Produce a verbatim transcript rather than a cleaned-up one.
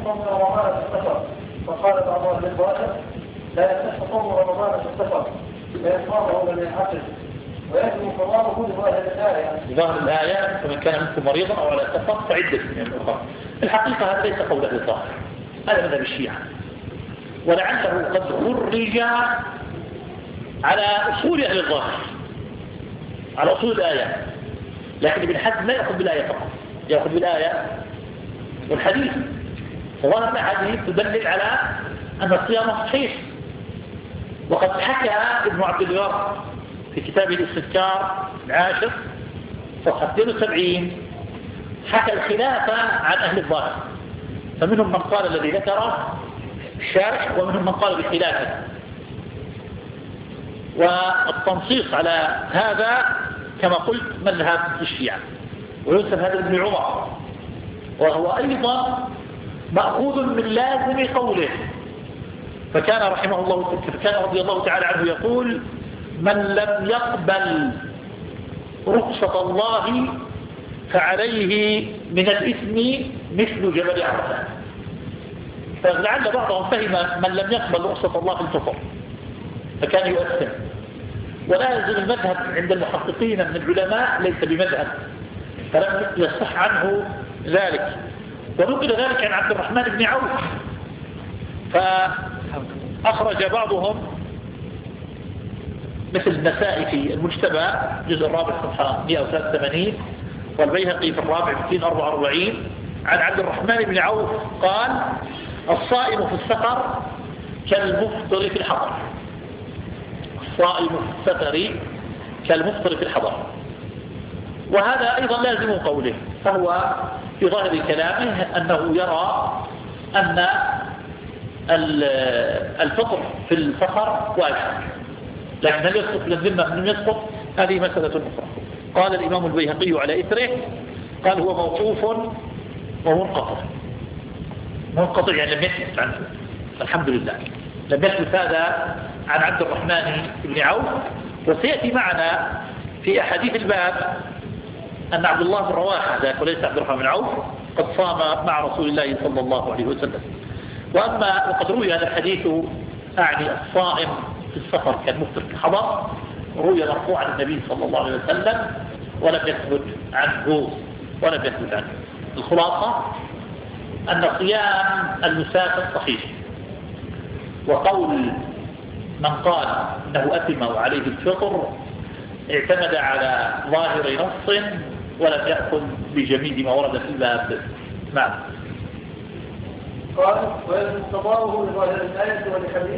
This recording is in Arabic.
صوم رمضان في السفر، فقال بعض أهل الظاهر لا يصح صوم رمضان في السفر فيصومه لم ينعقد ويجب قضاؤه لظاهر الآية. لظاهر الآية فمن كان منكم مريضا أو على سفر فعدة من الأخرى. الحقيقة هذا ليس قول أهل الظاهر، هذا مذهب الشيعة، ولعله قد خرج على أصول أهل الظاهر، على أصول الآية، لكن ابن حزم لا يأخذ بالآية فقط، يأخذ بالآية والحديث. فظاهر الحديث تدلل على أن الصيام صحيح. وقد حكى ابن عبد البر في كتابه الاستذكار العاشر صفحة اثنين وسبعين حكى الخلاف عن أهل الظاهر، فمنهم من قال الذي ذكره الشارح ومنهم من قال بخلافه. والتنصيص على هذا كما قلت مذهب الشيعة، وينسب هذا ابن عمر، وهو أيضا مأخوذ من لازم قوله. فكان رحمه الله فكان رضي الله تعالى عنه يقول: من لم يقبل رخصة الله فعليه من الإثم مثل جبل عرفات. فلعل بعضهم فهم من لم يقبل رخصة الله في الكفر فكان يؤثم. ولا يزال المذهب عند المحققين من العلماء ليس بمذهب، فلم يصح عنه ذلك. ونقل ذلك عن عبد الرحمن بن عوف، فأخرج بعضهم مثل النسائي في المجتبى الجزء الرابع صفحة مئة وثلاثة وثمانين، والبيهقي في الرابع مئتين وأربعة وأربعين عن عبد الرحمن بن عوف قال: الصائم في السفر كالمفطر في الحضر. الصائم في السفر كالمفطر في الحضر. وهذا أيضا لازم قوله، فهو في ظاهر كلامه أنه يرى أن الفطر في السفر واجب، لكن هل يسقط للذمة من يسقط هذه مسألة أخرى. قال الإمام البيهقي على إثره قال: هو موقوف ومنقطع. منقطع يعني لم يثبت عنه، الحمد لله لم يثبت هذا عن عبد الرحمن بن عوف. وسيأتي معنا في أحاديث الباب أن عبد الله بن رواحة ذاك وليس عبد الرحمن بن عوف قد صام مع رسول الله صلى الله عليه وسلم. وأما وقد روي هذا الحديث أعني الصائم في السفر كالمفطر في الحضر، روي مرفوعا عن النبي صلى الله عليه وسلم ولم يثبت عنه ولم يثبت عنه. الخلاصة أن صيام المسافر صحيح، وقول من قال إنه أثم وعليه الفطر اعتمد على ظاهر نص ولم يأخذ بجميد ما ورد في الباب. نعم. قال: ويجب قضاؤه لظاهر الآية والحديث